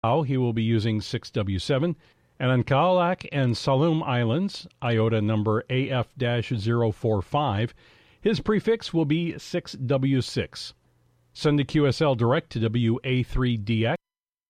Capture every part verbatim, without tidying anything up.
he will be using six W seven. And on Kaolack and Saloum Islands, IOTA number A F zero four five, his prefix will be six W six. Send a Q S L direct to W A three D X.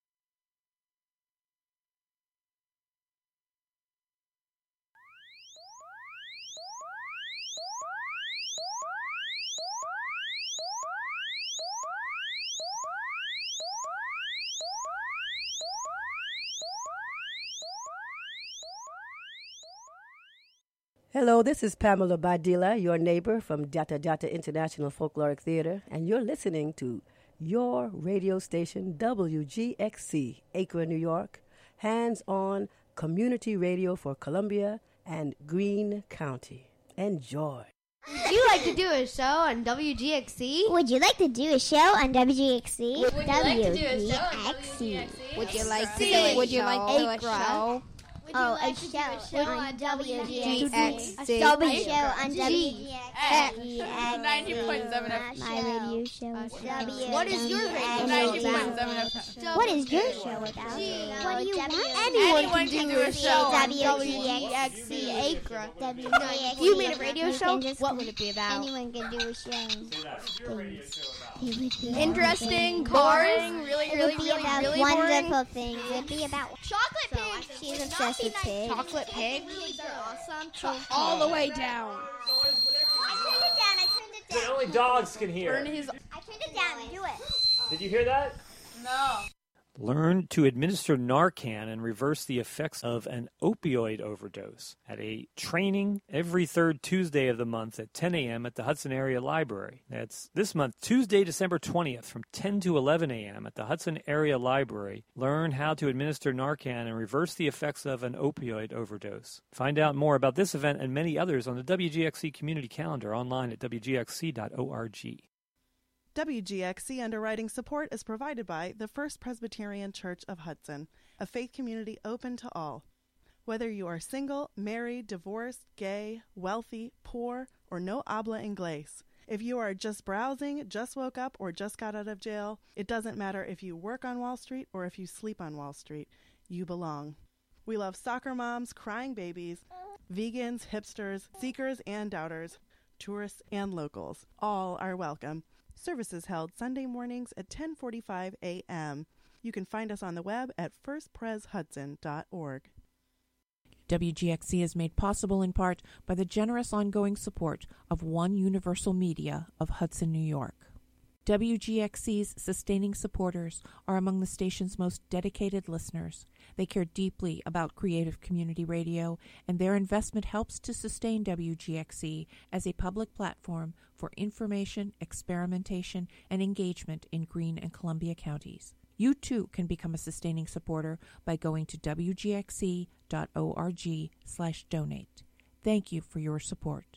Hello, this is Pamela Badila, your neighbor from Data Data International Folkloric Theater, and you're listening to your radio station, W G X C, Acre, New York, hands-on community radio for Columbia and Greene County. Enjoy. Would you like to do a show on W G X C? Would you like to do a show on W G X C? Would you like to do a show on W G X C? Would you like to do a Would you show? like to do a Acre. show? Would you Oh, like a to do show, a show on W G X C? W show on W G X C. ninety point seven F M. My radio show. What is your radio? ninety point seven F M. What is your show about? What do you want? Anyone can do a show on W G X C Acre. If you made a radio show, what would it be about? Anyone can do a show. Interesting, boring, really, It really, would be really, about really wonderful boring. things. It would be about Chocolate pigs. She's obsessed with pigs. Chocolate pigs. Awesome. All the way down. I turned it down. I turned it That only dogs can hear. Burn his. I turned it down. Do it. Did you hear that? No. Learn to administer Narcan and reverse the effects of an opioid overdose at a training every third Tuesday of the month at ten a.m. at the Hudson Area Library. That's this month, Tuesday, December twentieth, from ten to eleven a.m. at the Hudson Area Library. Learn how to administer Narcan and reverse the effects of an opioid overdose. Find out more about this event and many others on the W G X C community calendar online at W G X C dot org. W G X C underwriting support is provided by the First Presbyterian Church of Hudson, a faith community open to all. Whether you are single, married, divorced, gay, wealthy, poor, or no habla inglés, if you are just browsing, just woke up, or just got out of jail, it doesn't matter if you work on Wall Street or if you sleep on Wall Street, you belong. We love soccer moms, crying babies, vegans, hipsters, seekers and doubters, tourists and locals. All are welcome. Services held Sunday mornings at ten forty-five a.m. You can find us on the web at first pres hudson dot org. W G X C is made possible in part by the generous ongoing support of One Universal Media of Hudson, New York. W G X C's sustaining supporters are among the station's most dedicated listeners. They care deeply about creative community radio, and their investment helps to sustain W G X C as a public platform for information, experimentation, and engagement in Greene and Columbia counties. You too can become a sustaining supporter by going to W G X C dot org slash donate. Thank you for your support.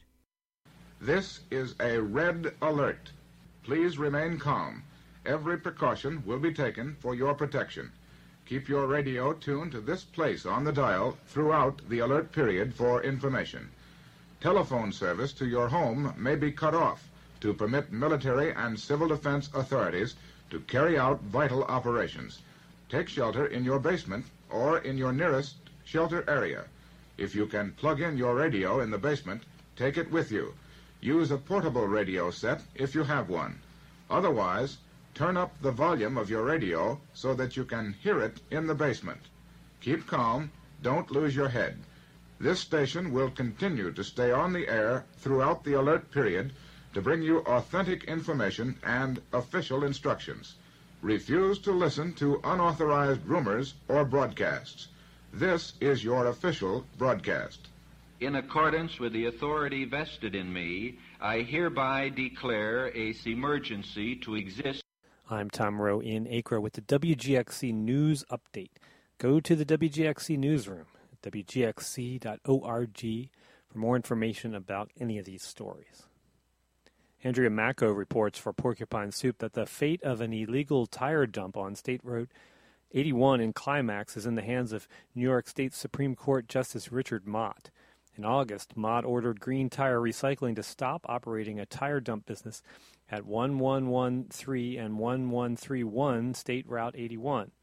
This is a red alert. Please remain calm. Every precaution will be taken for your protection. Keep your radio tuned to this place on the dial throughout the alert period for information. Telephone service to your home may be cut off to permit military and civil defense authorities to carry out vital operations. Take shelter in your basement or in your nearest shelter area. If you can plug in your radio in the basement, take it with you. Use a portable radio set if you have one. Otherwise, turn up the volume of your radio so that you can hear it in the basement. Keep calm. Don't lose your head. This station will continue to stay on the air throughout the alert period to bring you authentic information and official instructions. Refuse to listen to unauthorized rumors or broadcasts. This is your official broadcast. In accordance with the authority vested in me, I hereby declare a emergency to exist. I'm Tom Rowe in Acre with the W G X C News Update. Go to the W G X C Newsroom at W G X C dot org for more information about any of these stories. Andrea Macco reports for Porcupine Soup that the fate of an illegal tire dump on State Road eighty-one in Climax is in the hands of New York State Supreme Court Justice Richard Mott. In August, Mott ordered Green Tire Recycling to stop operating a tire dump business at one one one three and one one three one State Route eighty-one.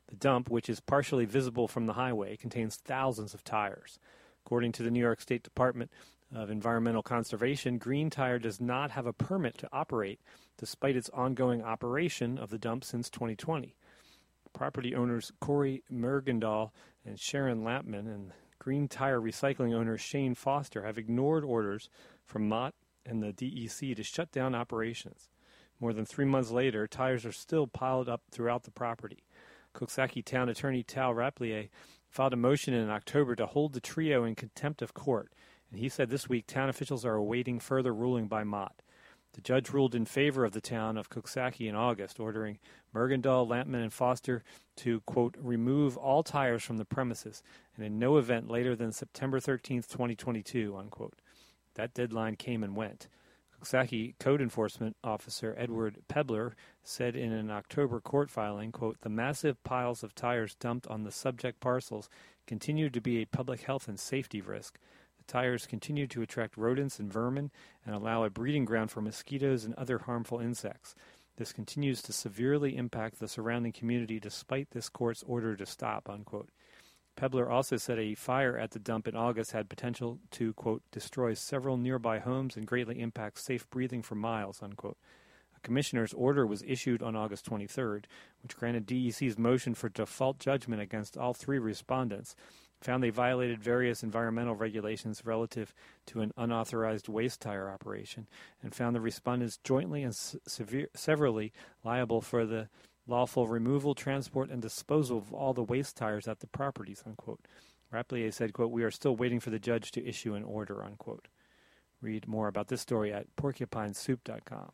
The dump, which is partially visible from the highway, contains thousands of tires. According to the New York State Department of Environmental Conservation, Green Tire does not have a permit to operate, despite its ongoing operation of the dump since twenty twenty. Property owners Corey Mergendahl and Sharon Lampman and Green Tire recycling owner Shane Foster have ignored orders from Mott and the D E C to shut down operations. More than three months later, tires are still piled up throughout the property. Coxsackie Town Attorney Tal Rapplier filed a motion in October to hold the trio in contempt of court, and he said this week town officials are awaiting further ruling by Mott. The judge ruled in favor of the town of Coxsackie in August, ordering Mergendahl, Lampman, and Foster to, quote, remove all tires from the premises and in no event later than September thirteenth, twenty twenty-two, unquote. That deadline came and went. Coxsackie Code Enforcement Officer Edward Pebler said in an October court filing, quote, the massive piles of tires dumped on the subject parcels continue to be a public health and safety risk. The tires continue to attract rodents and vermin and allow a breeding ground for mosquitoes and other harmful insects. This continues to severely impact the surrounding community despite this court's order to stop, unquote. Pebler also said a fire at the dump in August had potential to, quote, destroy several nearby homes and greatly impact safe breathing for miles, unquote. A commissioner's order was issued on August twenty-third, which granted D E C's motion for default judgment against all three respondents, found they violated various environmental regulations relative to an unauthorized waste tire operation, and found the respondents jointly and severe, severally liable for the lawful removal, transport, and disposal of all the waste tires at the properties, unquote. Rapplier said, quote, we are still waiting for the judge to issue an order, unquote. Read more about this story at porcupine soup dot com.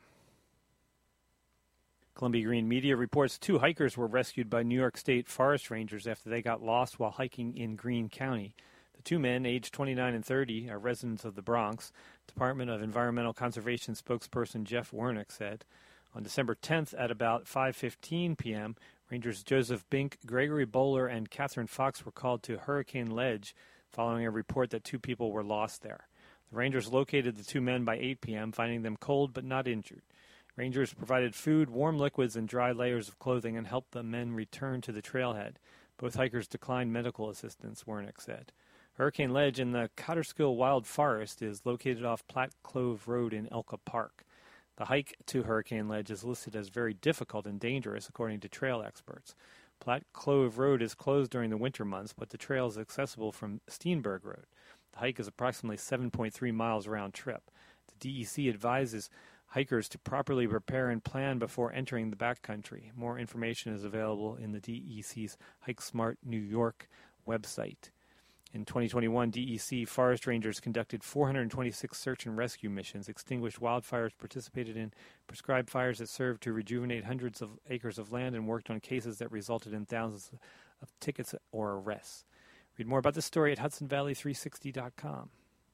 Columbia Green Media reports two hikers were rescued by New York State Forest Rangers after they got lost while hiking in Greene County. The two men, aged twenty-nine and thirty, are residents of the Bronx. Department of Environmental Conservation spokesperson Jeff Wernick said, on December tenth at about five fifteen p.m., Rangers Joseph Bink, Gregory Bowler, and Catherine Fox were called to Hurricane Ledge following a report that two people were lost there. The Rangers located the two men by eight p.m., finding them cold but not injured. Rangers provided food, warm liquids, and dry layers of clothing and helped the men return to the trailhead. Both hikers declined medical assistance, Wernick said. Hurricane Ledge in the Cotterskill Wild Forest is located off Platte Clove Road in Elka Park. The hike to Hurricane Ledge is listed as very difficult and dangerous, according to trail experts. Platte Clove Road is closed during the winter months, but the trail is accessible from Steenberg Road. The hike is approximately seven point three miles round trip. The D E C advises hikers to properly prepare and plan before entering the backcountry. More information is available in the D E C's Hike Smart New York website. In twenty twenty-one, D E C forest rangers conducted four hundred twenty-six search and rescue missions, extinguished wildfires, participated in prescribed fires that served to rejuvenate hundreds of acres of land, and worked on cases that resulted in thousands of tickets or arrests. Read more about this story at hudson valley three sixty dot com.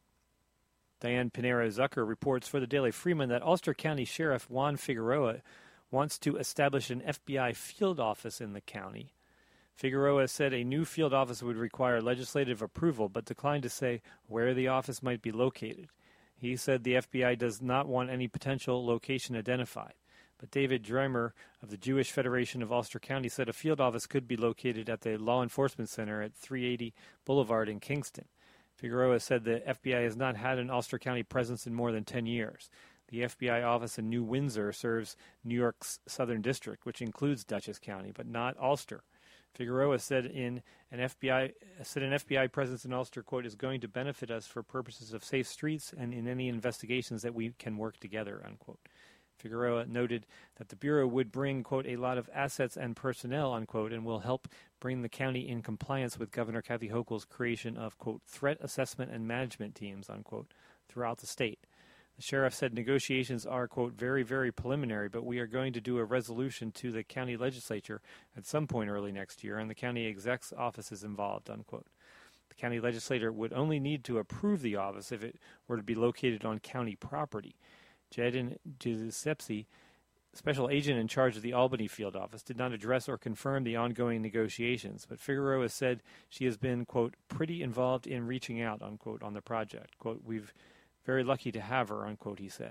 Diane Pinero-Zucker reports for the Daily Freeman that Ulster County Sheriff Juan Figueroa wants to establish an F B I field office in the county. Figueroa said a new field office would require legislative approval, but declined to say where the office might be located. He said the F B I does not want any potential location identified. But David Dreimer of the Jewish Federation of Ulster County said a field office could be located at the Law Enforcement Center at three eighty Boulevard in Kingston. Figueroa said the F B I has not had an Ulster County presence in more than ten years. The F B I office in New Windsor serves New York's Southern District, which includes Dutchess County, but not Ulster. Figueroa said in an F B I said an F B I presence in Ulster, quote, is going to benefit us for purposes of safe streets and in any investigations that we can work together, unquote. Figueroa noted that the Bureau would bring, quote, a lot of assets and personnel, unquote, and will help bring the county in compliance with Governor Kathy Hochul's creation of, quote, threat assessment and management teams, unquote, throughout the state. The sheriff said negotiations are, quote, very, very preliminary, but we are going to do a resolution to the county legislature at some point early next year, and the county exec's office is involved, unquote. The county legislature would only need to approve the office if it were to be located on county property. Jaden Giuseppe, special agent in charge of the Albany field office, did not address or confirm the ongoing negotiations, but Figueroa said she has been, quote, pretty involved in reaching out, unquote, on the project. Quote, we've very lucky to have her, unquote, he said.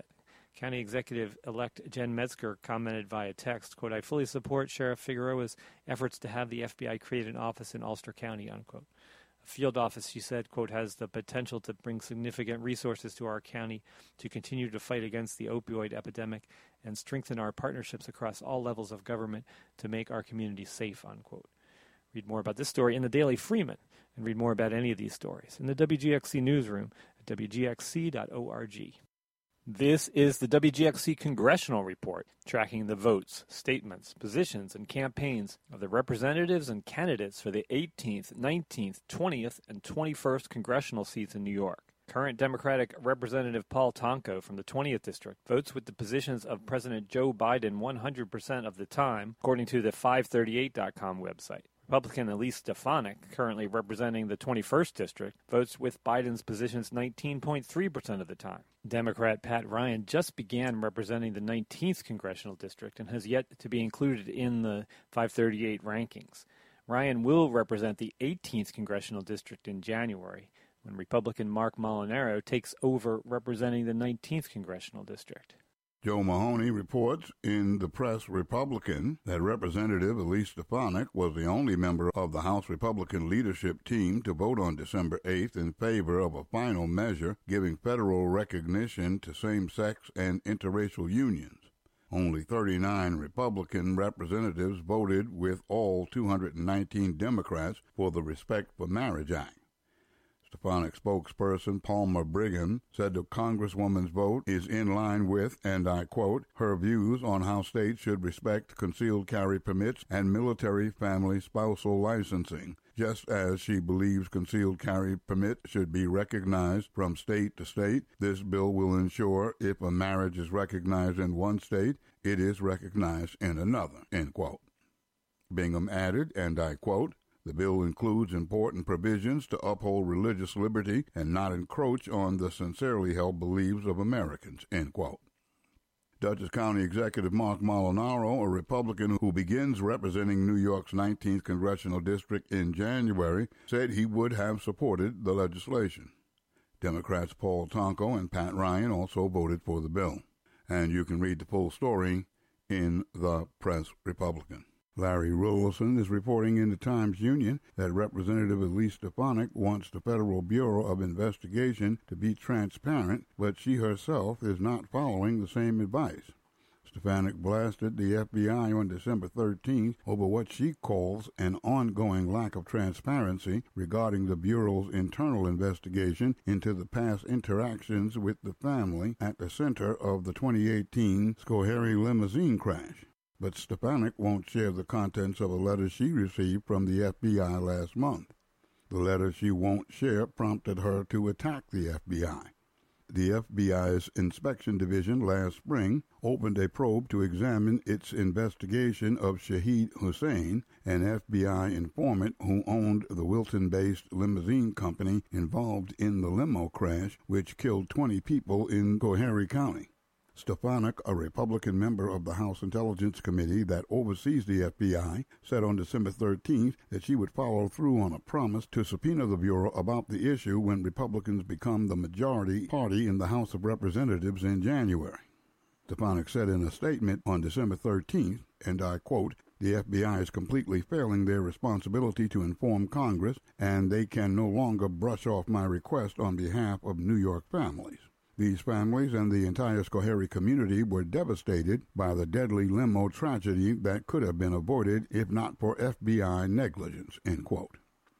County Executive-elect Jen Metzger commented via text, quote, I fully support Sheriff Figueroa's efforts to have the F B I create an office in Ulster County, unquote. A field office, she said, quote, has the potential to bring significant resources to our county to continue to fight against the opioid epidemic and strengthen our partnerships across all levels of government to make our community safe, unquote. Read more about this story in the Daily Freeman, and read more about any of these stories in the W G X C newsroom at W G X C dot org. This is the W G X C Congressional Report, tracking the votes, statements, positions, and campaigns of the representatives and candidates for the eighteenth, nineteenth, twentieth, and twenty-first congressional seats in New York. Current Democratic Representative Paul Tonko from the twentieth District votes with the positions of President Joe Biden one hundred percent of the time, according to the five thirty-eight dot com website. Republican Elise Stefanik, currently representing the twenty-first District, votes with Biden's positions nineteen point three percent of the time. Democrat Pat Ryan just began representing the nineteenth Congressional District and has yet to be included in the five thirty-eight rankings. Ryan will represent the eighteenth Congressional District in January, when Republican Mark Molinaro takes over representing the nineteenth Congressional District. Joe Mahoney reports in the Press Republican that Representative Elise Stefanik was the only member of the House Republican leadership team to vote on December eighth in favor of a final measure giving federal recognition to same-sex and interracial unions. Only thirty-nine Republican representatives voted with all two hundred nineteen Democrats for the Respect for Marriage Act. Stefanik spokesperson Palmer Brigham said the Congresswoman's vote is in line with, and I quote, her views on how states should respect concealed carry permits and military family spousal licensing, just as she believes concealed carry permits should be recognized from state to state. This bill will ensure if a marriage is recognized in one state, it is recognized in another, end quote. Bingham added, and I quote, the bill includes important provisions to uphold religious liberty and not encroach on the sincerely held beliefs of Americans, end quote. Dutchess County Executive Mark Molinaro, a Republican who begins representing New York's nineteenth Congressional District in January, said he would have supported the legislation. Democrats Paul Tonko and Pat Ryan also voted for the bill. And you can read the full story in the Press Republican. Larry Rulison is reporting in the Times-Union that Representative Elise Stefanik wants the Federal Bureau of Investigation to be transparent, but she herself is not following the same advice. Stefanik blasted the F B I on December thirteenth over what she calls an ongoing lack of transparency regarding the Bureau's internal investigation into the past interactions with the family at the center of the twenty eighteen Schoharie limousine crash. But Stefanik won't share the contents of a letter she received from the F B I last month. The letter she won't share prompted her to attack the F B I. The F B I's Inspection Division last spring opened a probe to examine its investigation of Shahid Hussein, an F B I informant who owned the Wilton-based limousine company involved in the limo crash which killed twenty people in Schoharie County. Stefanik, a Republican member of the House Intelligence Committee that oversees the F B I, said on December thirteenth that she would follow through on a promise to subpoena the Bureau about the issue when Republicans become the majority party in the House of Representatives in January. Stefanik said in a statement on December thirteenth, and I quote, the F B I is completely failing their responsibility to inform Congress, and they can no longer brush off my request on behalf of New York families. These families and the entire Schoharie community were devastated by the deadly limo tragedy that could have been avoided if not for F B I negligence, end quote.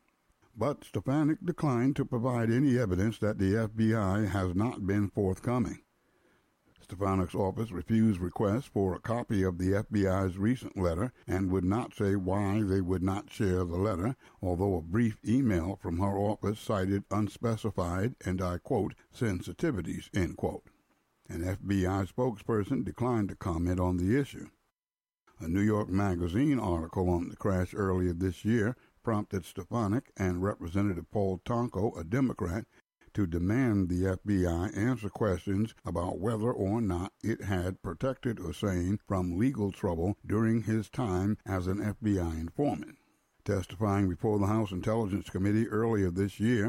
But Stefanik declined to provide any evidence that the F B I has not been forthcoming. Stefanik's office refused requests for a copy of the F B I's recent letter and would not say why they would not share the letter, although a brief email from her office cited unspecified, and I quote, sensitivities, end quote. An F B I spokesperson declined to comment on the issue. A New York Magazine article on the crash earlier this year prompted Stefanik and Representative Paul Tonko, a Democrat, to demand the F B I answer questions about whether or not it had protected Hussein from legal trouble during his time as an F B I informant. Testifying before the House Intelligence Committee earlier this year,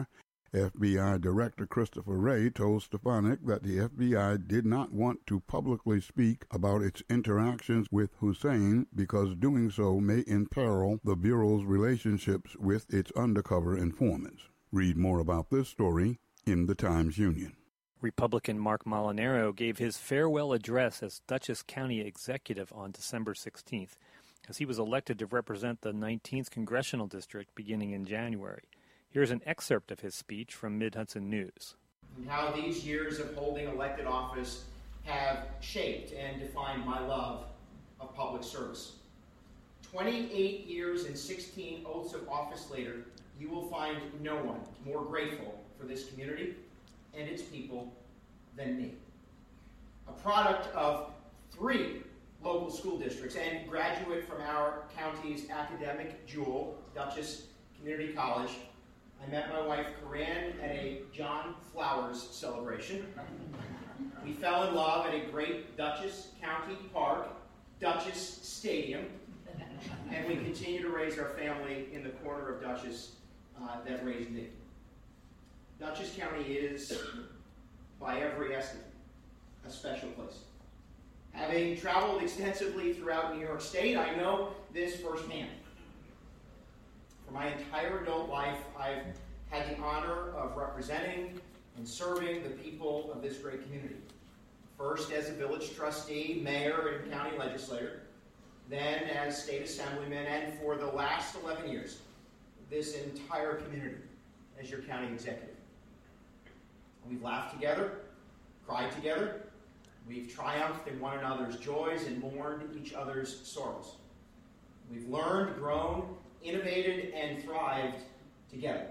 F B I Director Christopher Wray told Stefanik that the F B I did not want to publicly speak about its interactions with Hussein because doing so may imperil the Bureau's relationships with its undercover informants. Read more about this story in the Times-Union. Republican Mark Molinaro gave his farewell address as Dutchess County Executive on December sixteenth, as he was elected to represent the nineteenth Congressional District beginning in January. Here's an excerpt of his speech from Mid-Hudson News. And how these years of holding elected office have shaped and defined my love of public service. twenty-eight years and sixteen oaths of office later, you will find no one more grateful for this community and its people than me. A product of three local school districts and graduate from our county's academic jewel, Dutchess Community College, I met my wife Corinne at a John Flowers celebration. We fell in love at a great Dutchess County Park, Dutchess Stadium, and we continue to raise our family in the corner of Dutchess uh, that raised me. Dutchess County is, by every estimate, a special place. Having traveled extensively throughout New York State, I know this firsthand. For my entire adult life, I've had the honor of representing and serving the people of this great community. First as a village trustee, mayor, and county legislator, then as state assemblyman, and for the last eleven years, this entire community as your county executive. We've laughed together, cried together, we've triumphed in one another's joys and mourned each other's sorrows. We've learned, grown, innovated, and thrived together.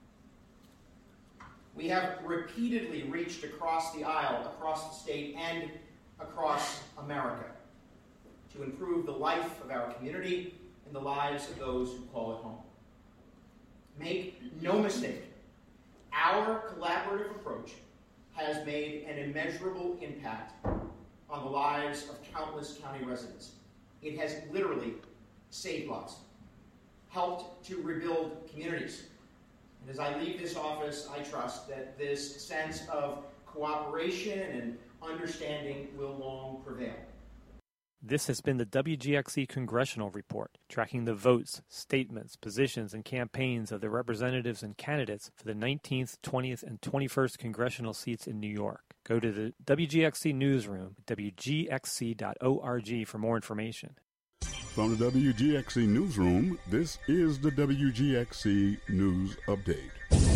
We have repeatedly reached across the aisle, across the state, and across America to improve the life of our community and the lives of those who call it home. Make no mistake, our collaborative approach has made an immeasurable impact on the lives of countless county residents. It has literally saved lives, helped to rebuild communities. And as I leave this office, I trust that this sense of cooperation and understanding will long prevail. This has been the W G X C Congressional Report, tracking the votes, statements, positions, and campaigns of the representatives and candidates for the nineteenth, twentieth, and twenty-first congressional seats in New York. Go to the W G X C newsroom at w g x c dot org for more information. From the W G X C newsroom, this is the W G X C News Update.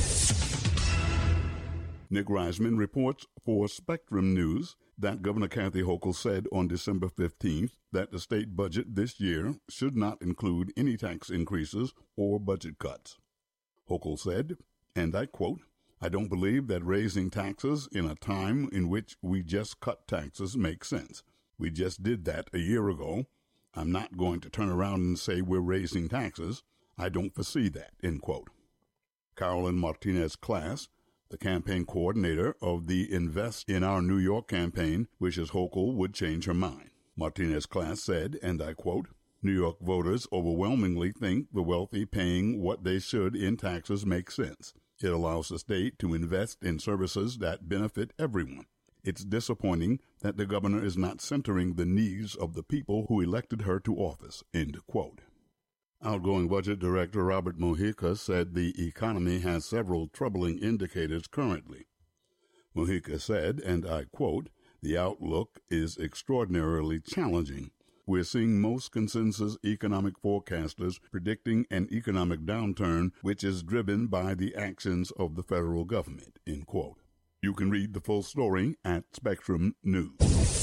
Nick Reisman reports for Spectrum News that Governor Kathy Hochul said on December fifteenth that the state budget this year should not include any tax increases or budget cuts. Hochul said, and I quote, "I don't believe that raising taxes in a time in which we just cut taxes makes sense. We just did that a year ago. I'm not going to turn around and say we're raising taxes. I don't foresee that," end quote. Carolyn Martinez-Class, the campaign coordinator of the Invest in Our New York campaign, wishes Hochul would change her mind. Martinez-Class said, and I quote, "New York voters overwhelmingly think the wealthy paying what they should in taxes makes sense. It allows the state to invest in services that benefit everyone. It's disappointing that the governor is not centering the needs of the people who elected her to office," end quote. Outgoing Budget Director Robert Mojica said the economy has several troubling indicators currently. Mojica said, and I quote, "The outlook is extraordinarily challenging. We're seeing most consensus economic forecasters predicting an economic downturn which is driven by the actions of the federal government," end quote. You can read the full story at Spectrum News.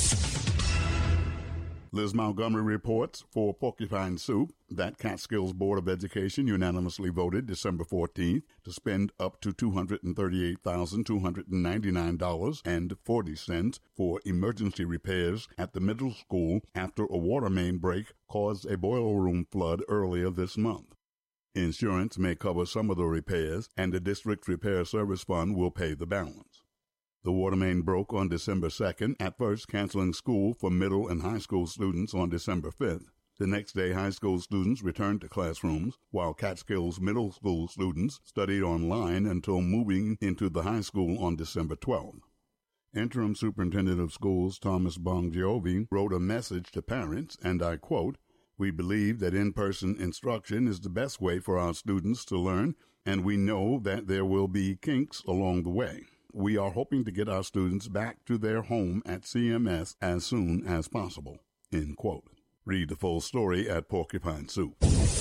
Liz Montgomery reports for Porcupine Soup that Catskills Board of Education unanimously voted December fourteenth to spend up to two hundred thirty-eight thousand two hundred ninety-nine dollars and forty cents for emergency repairs at the middle school after a water main break caused a boiler room flood earlier this month. Insurance may cover some of the repairs, and the district's repair service fund will pay the balance. The water main broke on December second, at first canceling school for middle and high school students on December fifth. The next day, high school students returned to classrooms, while Catskills middle school students studied online until moving into the high school on December twelfth. Interim Superintendent of Schools Thomas Bongiovi wrote a message to parents, and I quote, "We believe that in-person instruction is the best way for our students to learn, and we know that there will be kinks along the way. We are hoping to get our students back to their home at C M S as soon as possible." End quote. Read the full story at Porcupine Soup.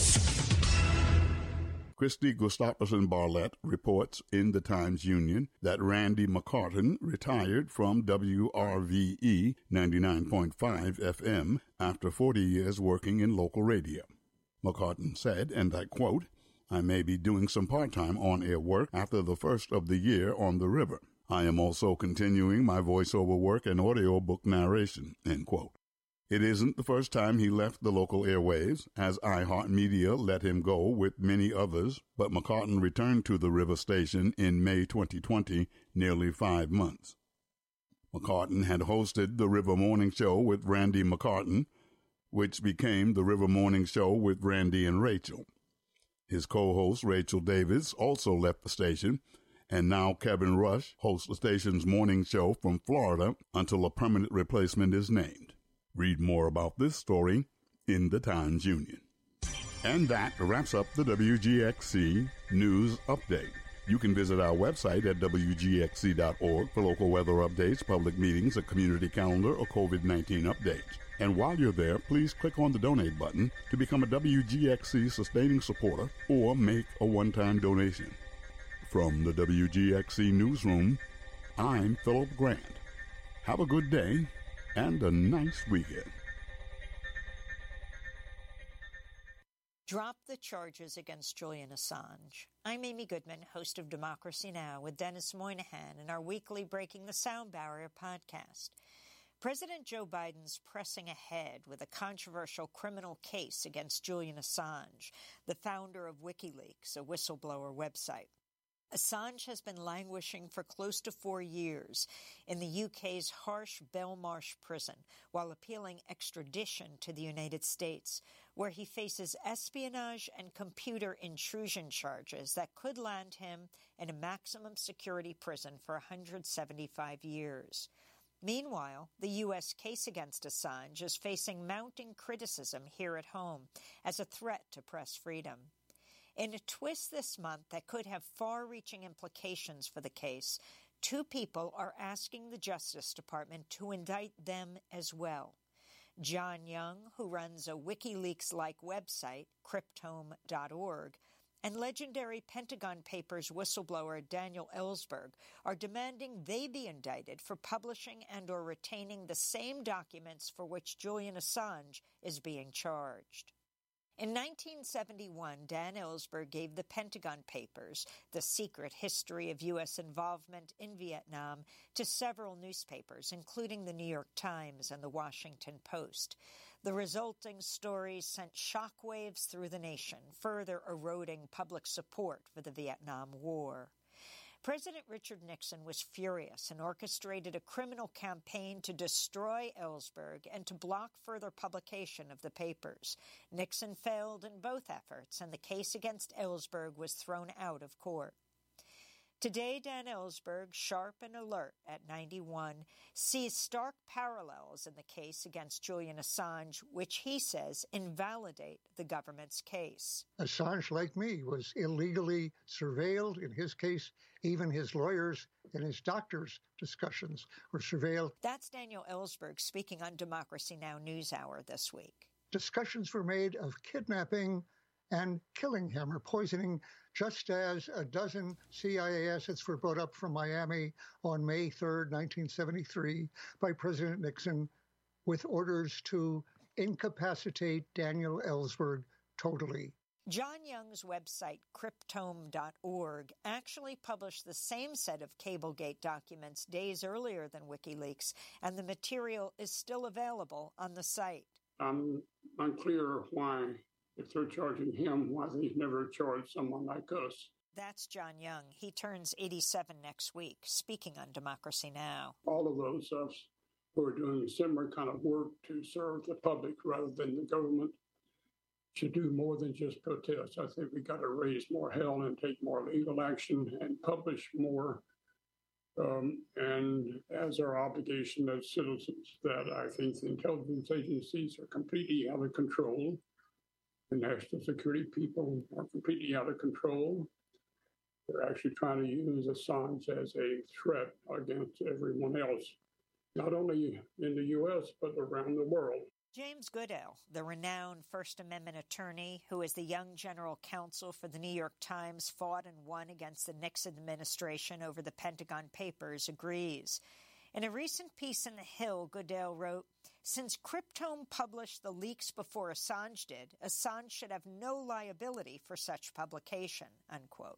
Christy Gustafson Barlett reports in the Times-Union that Randy McCartan retired from W R V E ninety-nine point five F M after forty years working in local radio. McCartan said, and I quote, "I may be doing some part-time on-air work after the first of the year on the river. I am also continuing my voiceover work and audiobook narration," end quote. It isn't the first time he left the local airwaves, as iHeartMedia let him go with many others, but McCartan returned to the River station in May twenty twenty, nearly five months. McCartan had hosted the River Morning Show with Randy McCartan, which became the River Morning Show with Randy and Rachel. His co-host, Rachel Davis, also left the station, and now Kevin Rush hosts the station's morning show from Florida until a permanent replacement is named. Read more about this story in the Times-Union. And that wraps up the W G X C News Update. You can visit our website at W G X C dot org for local weather updates, public meetings, a community calendar, or COVID nineteen updates. And while you're there, please click on the donate button to become a W G X C sustaining supporter or make a one-time donation. From the W G X C Newsroom, I'm Philip Grant. Have a good day and a nice weekend. Drop the charges against Julian Assange. I'm Amy Goodman, host of Democracy Now! With Dennis Moynihan in our weekly Breaking the Sound Barrier podcast. President Joe Biden's pressing ahead with a controversial criminal case against Julian Assange, the founder of WikiLeaks, a whistleblower website. Assange has been languishing for close to four years in the U K's harsh Belmarsh prison while appealing extradition to the United States, where he faces espionage and computer intrusion charges that could land him in a maximum security prison for one hundred seventy-five years. Meanwhile, the U S case against Assange is facing mounting criticism here at home as a threat to press freedom. In a twist this month that could have far-reaching implications for the case, two people are asking the Justice Department to indict them as well. John Young, who runs a WikiLeaks-like website, Cryptome dot org, and legendary Pentagon Papers whistleblower Daniel Ellsberg are demanding they be indicted for publishing and or retaining the same documents for which Julian Assange is being charged. In nineteen seventy-one, Dan Ellsberg gave the Pentagon Papers, the secret history of U S involvement in Vietnam, to several newspapers, including the New York Times and the Washington Post. The resulting stories sent shockwaves through the nation, further eroding public support for the Vietnam War. President Richard Nixon was furious and orchestrated a criminal campaign to destroy Ellsberg and to block further publication of the papers. Nixon failed in both efforts, and the case against Ellsberg was thrown out of court. Today, Dan Ellsberg, sharp and alert at ninety-one, sees stark parallels in the case against Julian Assange, which he says invalidate the government's case. Assange, like me, was illegally surveilled. In his case, even his lawyers and his doctors' discussions were surveilled. That's Daniel Ellsberg speaking on Democracy Now! NewsHour this week. Discussions were made of kidnapping and killing him or poisoning, just as a dozen C I A assets were brought up from Miami on May third, nineteen seventy-three, by President Nixon with orders to incapacitate Daniel Ellsberg totally. John Young's website, Cryptome dot org, actually published the same set of Cablegate documents days earlier than WikiLeaks, and the material is still available on the site. I'm unclear why, if they're charging him, why they've never charged someone like us. That's John Young. He turns eighty-seven next week, speaking on Democracy Now! All of those of us who are doing similar kind of work to serve the public rather than the government should do more than just protest. I think we got to raise more hell and take more legal action and publish more. Um, and as our obligation as citizens, that I think the intelligence agencies are completely out of control. The national security people are completely out of control. They're actually trying to use Assange as a threat against everyone else, not only in the U S, but around the world. James Goodale, the renowned First Amendment attorney who as the young general counsel for the New York Times fought and won against the Nixon administration over the Pentagon Papers, agrees. In a recent piece in The Hill, Goodale wrote, "Since Cryptome published the leaks before Assange did, Assange should have no liability for such publication," unquote.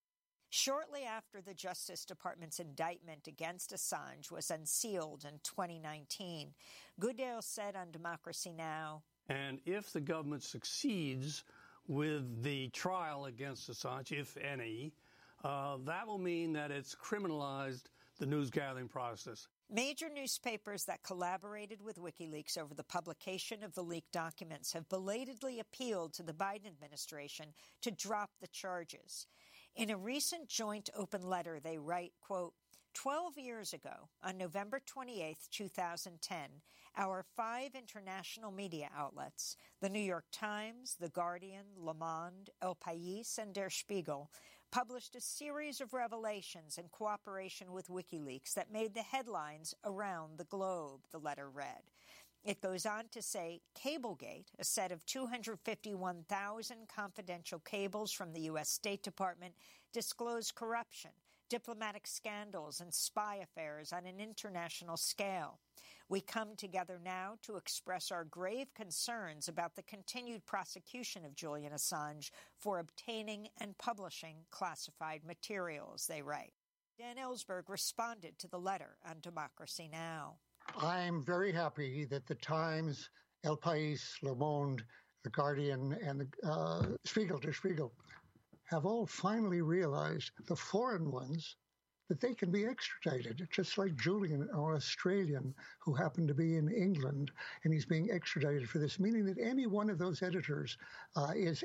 Shortly after the Justice Department's indictment against Assange was unsealed in twenty nineteen, Goodale said on Democracy Now!, "And if the government succeeds with the trial against Assange, if any, uh, that will mean that it's criminalized the news-gathering process." Major newspapers that collaborated with WikiLeaks over the publication of the leaked documents have belatedly appealed to the Biden administration to drop the charges. In a recent joint open letter, they write, quote, twelve years ago, on November twenty-eighth, two thousand ten, our five international media outlets, the New York Times, The Guardian, Le Monde, El País, and Der Spiegel, published a series of revelations in cooperation with WikiLeaks that made the headlines around the globe, the letter read. It goes on to say, Cablegate, a set of two hundred fifty-one thousand confidential cables from the U S State Department, disclosed corruption, diplomatic scandals, and spy affairs on an international scale. We come together now to express our grave concerns about the continued prosecution of Julian Assange for obtaining and publishing classified materials, they write. Dan Ellsberg responded to the letter on Democracy Now! I'm very happy that the Times, El País, Le Monde, The Guardian, and the uh, Spiegel, Der Spiegel have all finally realized, the foreign ones, that they can be extradited, just like Julian, an Australian who happened to be in England, and he's being extradited for this, meaning that any one of those editors uh, is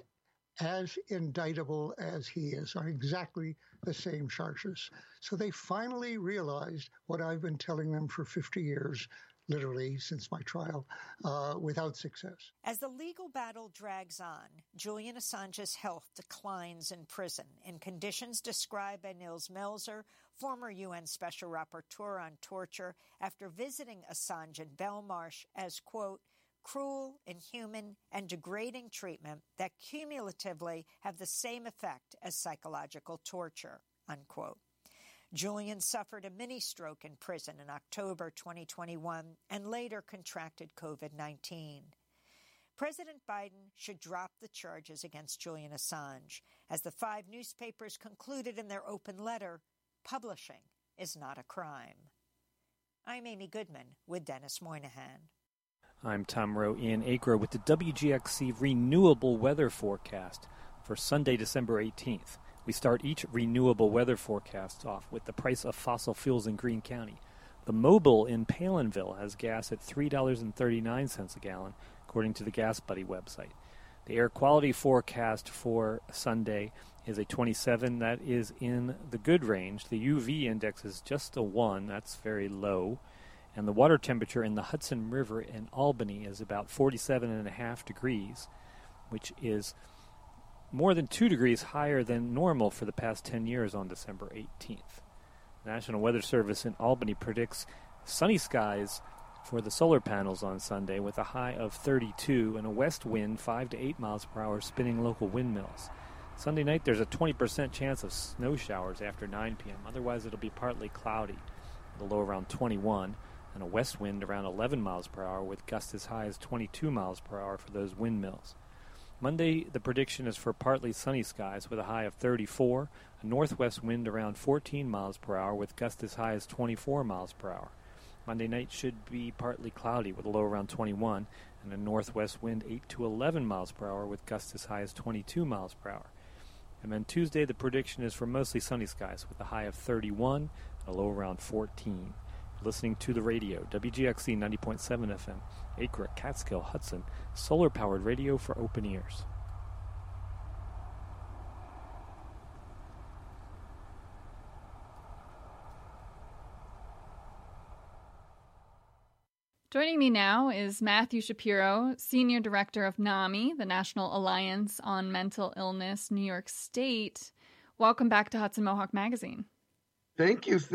as indictable as he is, on exactly the same charges. So they finally realized what I've been telling them for fifty years, literally since my trial, uh, without success. As the legal battle drags on, Julian Assange's health declines in prison in conditions described by Nils Melzer, former U N Special Rapporteur on Torture, after visiting Assange in Belmarsh as, quote, cruel, inhuman, and degrading treatment that cumulatively have the same effect as psychological torture, unquote. Julian suffered a mini-stroke in prison in October twenty twenty-one and later contracted COVID nineteen. President Biden should drop the charges against Julian Assange. As the five newspapers concluded in their open letter, publishing is not a crime. I'm Amy Goodman with Dennis Moynihan. I'm Tom Rowe in Acre with the W G X C Renewable Weather Forecast for Sunday, December eighteenth. We start each renewable weather forecast off with the price of fossil fuels in Greene County. The Mobil in Palinville has gas at three dollars and thirty-nine cents a gallon, according to the Gas Buddy website. The air quality forecast for Sunday is a twenty-seven. That is in the good range. The U V index is just a one. That's very low. And the water temperature in the Hudson River in Albany is about forty-seven and a half degrees, which is more than two degrees higher than normal for the past ten years on December eighteenth. The National Weather Service in Albany predicts sunny skies for the solar panels on Sunday with a high of thirty-two and a west wind five to eight miles per hour spinning local windmills. Sunday night there's a twenty percent chance of snow showers after nine p.m. Otherwise it'll be partly cloudy with a low around twenty-one and a west wind around eleven miles per hour with gusts as high as twenty-two miles per hour for those windmills. Monday, the prediction is for partly sunny skies with a high of thirty-four, a northwest wind around fourteen miles per hour with gusts as high as twenty-four miles per hour. Monday night should be partly cloudy with a low around twenty-one, and a northwest wind eight to eleven miles per hour with gusts as high as twenty-two miles per hour. And then Tuesday, the prediction is for mostly sunny skies with a high of thirty-one and a low around fourteen. listening to the radio, W G X C ninety point seven F M, Acre, Catskill, Hudson, solar-powered radio for open ears. Joining me now is Matthew Shapiro, Senior Director of NAMI, the National Alliance on Mental Illness, New York State. Welcome back to Hudson Mohawk Magazine. Thank you.